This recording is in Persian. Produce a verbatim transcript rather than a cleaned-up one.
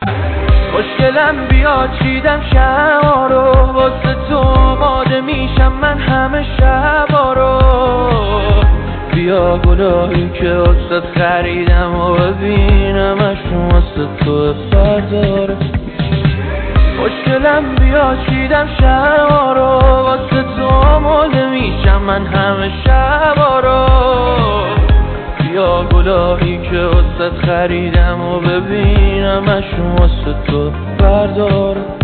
خوشگلم بیا چیدم شما رو، واسه تو آماده میشم من همه شبا رو. بیا گلایی که واسه خریدم و ببینمشون واسه تو فردا رو. خوشگلم بیا چیدم شما رو، واسه تو آماده میشم من همه شبا رو. بیا گلایی که واسه خریدم و ببینمشون واسه تو فردا رو.